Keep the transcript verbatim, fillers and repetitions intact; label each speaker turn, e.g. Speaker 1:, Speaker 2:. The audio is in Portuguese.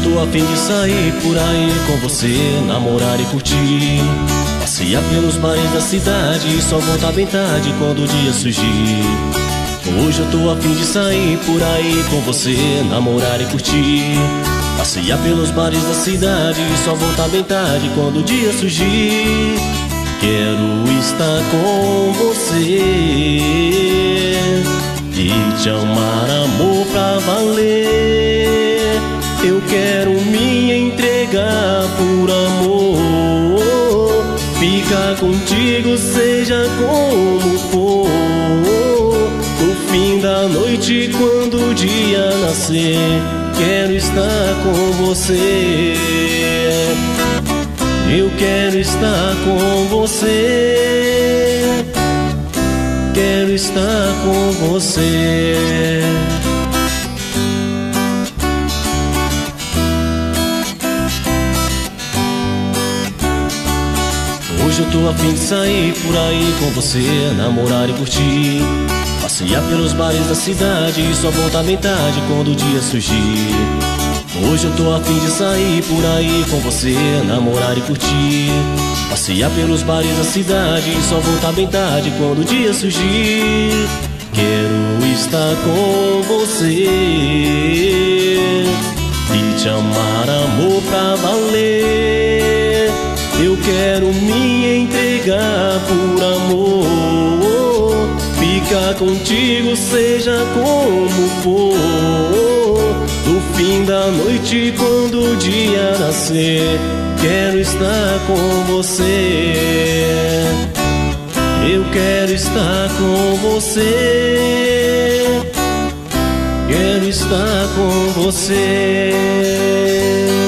Speaker 1: tô a fim de sair por aí com você, namorar e curtir, passear pelos bares da cidade e só voltar bem tarde quando o dia surgir. Hoje eu tô a fim de sair por aí com você, namorar e curtir, passear pelos bares da cidade e só voltar bem tarde quando o dia surgir. Quero estar com você e te amar, amor, pra valer. Eu quero me entregar por amor, ficar contigo seja como for. No fim da noite, quando o dia nascer, quero estar com você. Eu quero estar com você, quero estar com você. Hoje eu tô a fim de sair por aí com você, namorar e curtir, passear pelos bares da cidade e só voltar bem tarde quando o dia surgir. Hoje eu tô a fim de sair por aí com você, namorar e curtir, passear pelos bares da cidade e só voltar bem tarde quando o dia surgir. Quero estar com você e te amar, amor, pra valer. Eu quero me entregar por amor, ficar contigo seja como for. No fim da noite, quando o dia nascer, quero estar com você. Eu quero estar com você, quero estar com você.